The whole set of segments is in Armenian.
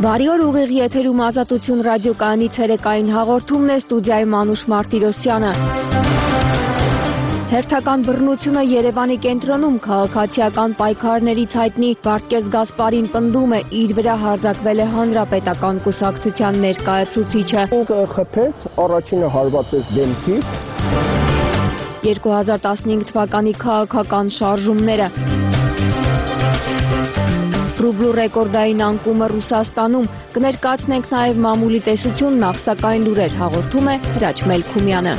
Բարի օր, ուղիղ եթերում Ազատություն ռադիոկայանի ցերեկային հաղորդումն է, ստուդիայում Անուշ Մարտիրոսյանը։ Հերթական բռնությունը Երևանի կենտրոնում քաղաքացիական պայքարներից հայտնի Վարդգես Գասպարին պնդում է, իր վրա հարձակվել է հանրապետական կուսակցության ներկայացուցիչը։ Խփեց, առաջինը հարվածեց դեմքից։ 2015 թվականի քաղաքական շարժումները։ Ռուբլու ռեկորդային անկումը Ռուսաստանում, կներկայացնենք նաև մամուլի տեսությունն, նախսակային լուրեր հաղորդում է Հրաչ Մելքումյանը։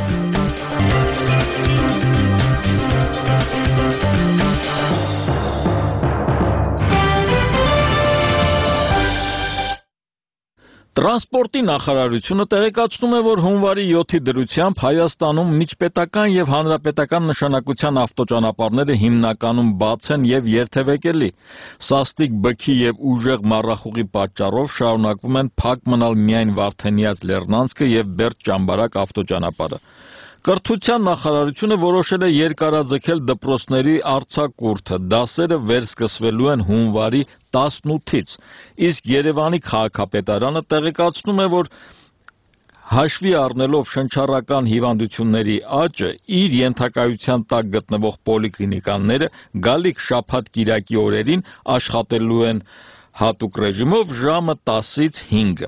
Տրանսպորտի նախարարությունը տեղեկացնում է, որ հունվարի 7-ի դրությամբ Հայաստանում միջպետական եւ հանրապետական նշանակության ավտոճանապարհները հիմնականում բաց են եւ երթևեկելի։ Սաստիկ բքի եւ ուժեղ մառախուղի պատճառով շարունակվում են փակ մնալ միայն Վարդենիաց Լեռնանցքը եւ Բերդ-Ճամբարակ ավտոճանապարհը։ Կրթության նախարարությունը որոշել է երկարաձգել դպրոցների արձակուրդը, դասերը վերսկսվելու են հունվարի 18-ից, իսկ Երևանի քաղաքապետարանը տեղեկացնում է, որ հաշվի առնելով շնչառական հիվանդությունների աճը, իր ենթակայության տակ գտնվող պոլիկլինիկաները գալիք շաբաթ-կիրակի օրերին աշխատելու են հատուկ ռեժիմով ժամը 10-ից 5-ը։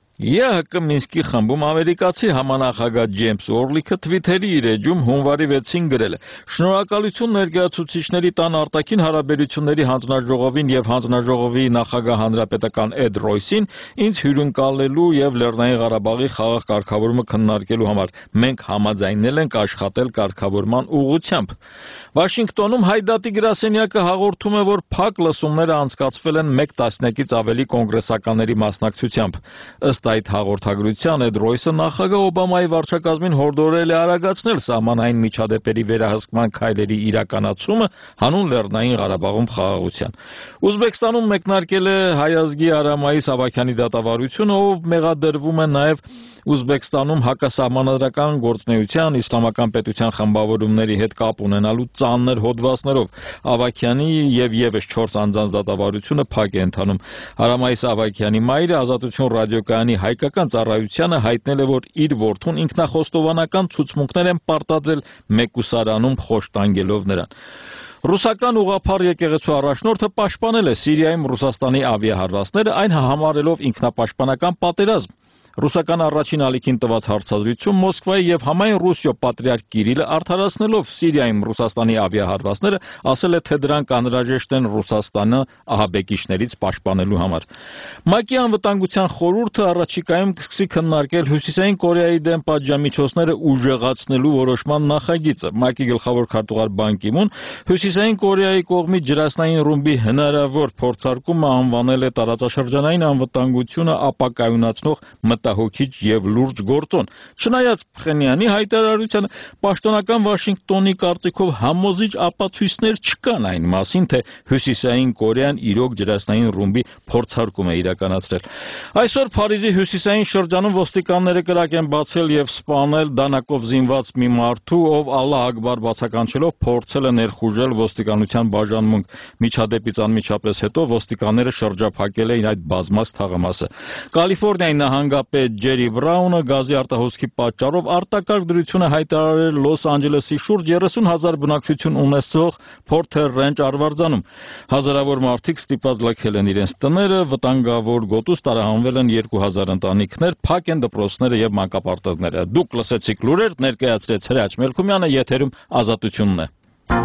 ԵՀԿ Մինսկի խմբում ամերիկացի համանախագահ Ջեյմս Օրլիքը Թվիթերի իր էջում հունվարի 6-ին գրել է. «Շնորհակալություն ներկայացուցիչների տան արտաքին հարաբերությունների հանձնաժողովին եւ հանձնաժողովի նախագահ հանրապետական Էդ Ռոյսին ինձ հյուրընկալելու եւ Լեռնային Ղարաբաղի խաղաղ կարգավորումը քննարկելու համար։ Մենք համաձայնել ենք աշխատել կարգավորման ուղղությամբ»։ Վաշինգտոնում Հայդատի գրասենյակը հաղորդում է, որ փակ լսումները անցկացվել են 1 տասնյակից ավելի կոնգրեսականների մասնակցությամբ։ Ըստ այդ հաղորդագրության Էդ Ռոյսը նախագահ Օբամայի վարչակազմին հորդորել է արագացնել սահմանային միջադեպերի վերահսկման քայլերի իրականացումը հանուն Լեռնային Ղարաբաղում խաղաղության։ Ուզբեկստանում մեկնարկել է հայ ազգի Արամայի Սավաքյանի դատավարությունը, ով մեղադրվում է նաև Ուզբեկստանում հակասահմանադրական գործունեության, իսլամական պետության խմբավորումների հետ կապ ունենալու ծանր հոդվածներով։ Ավաքյանի եւ եւս 4 անձանց դատավարությունը փակ է ընթանում։ Արամայի Սավաքյանի մայրը Ազատություն ռադիոկայանի հայկական ծառայությանը հայտնել է, որ իր որդուն ինքնախոստովանական ցուցմունքներ են պարտադրել մեկուսարանում խոշտանգելով նրան։ Ռուսական ուղղափառ եկեղեցու առաջնորդը պաշտպանել է Սիրիայում Ռուսաստանի ավիահարվածները, այն համարելով ինքնապաշտպանական պատերազմ։ Ռուսական առաջին ալիքին տված հարցազրույցում Մոսկվայի եւ համայն Ռուսիո պատրիարք Կիրիլը արդարացնելով Սիրիայում Ռուսաստանի ավիահարվածները ասել է, թե դրանք անհրաժեշտ են Ռուսաստանը ահաբեկիչներից պաշտպանելու համար։ ՄԱԿ-ի անվտանգության խորհուրդը առաջիկայում կսկսի քննարկել Հյուսիսային Կորեայի դեմ պատժամիջոցները ուժեղացնելու որոշման նախագիծը։ ՄԱԿ-ի գլխավոր քարտուղար Բան Կի Մուն Հյուսիսային Կորեայի կողմից ջրածնային ռումբի հնարավոր փորձարկումը անվանել է տարածաշրջանային անվտանգությունը ապակայունացնող մտահոգիչ եւ լուրջ գործոն։ Չնայած Փխենյանի հայտարարությանը, պաշտոնական Վաշինգտոնի կարծիքով համոզիչ ապացույցներ չկան այն մասին, թե Հյուսիսային Կորեան իրոք ջրածնային ռումբի փորձարկում է իրականացրել։ Այսօր Փարիզի հյուսիսային շրջանում ոստիկանները կրակ են բացել եւ սպանել դանակով զինված մի մարդու, ով Ալլահ Ակբար բացականչելով փորձել է ներխուժել ոստիկանության բաժանմունք։ Միջադեպից անմիջապես հետո ոստիկանները շրջափակել էին այդ բազմած թաղամասը։ Կալիֆոռնիայի նահանգապետ Ջերի Բրաունը գազի արտահոսքի պատճառով արտակարգ դրություն է հայտարարել Լոս Անջելեսի շուրջ 30,000 բնակչություն ունեցող Փորթեր Ռենչ արվարձանում։ Հազարավոր մարդիկ ստիպված լքել են իրենց տները, վտանգավոր գոտուց տարահանվել են 2000 ընտանիքներ, փակ են դպրոցները եւ մանկապարտեզները։ Դուք լսեցիք լուրեր, ներկայացրեց Հրաչ Մելքումյանը, եթերում Ազատությունն է։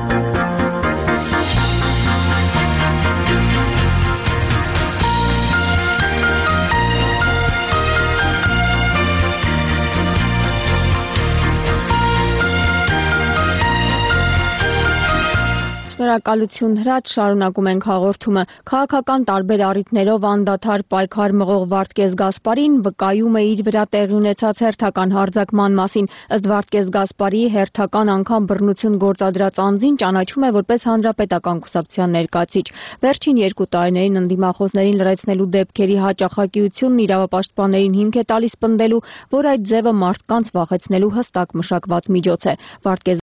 Շնորհակալություն Հրաչ, շարունակում ենք հաղորդումը։ Քաղաքական տարբեր առիթներով անդադար պայքար մղող Վարդգես Գասպարին վկայում է իր վրա տեղի ունեցած հերթական հարձակման մասին։ Ըստ Վարդգես Գասպարի հերթական անգամ բռնություն գործադրած անձին ճանաչում է որպես հանրապետական կուսակցության ներկայացուցիչ։ Վերջին 2 տարիներին ընդդիմախոսներին լրացնելու դեպքերի հաճախակիությունն իրավապաշտպաններին հիմք է տալիս պնդելու, որ այդ ձևը մարդկանց վախեցնելու հստակ մշակված միջոց է։ Վարդգես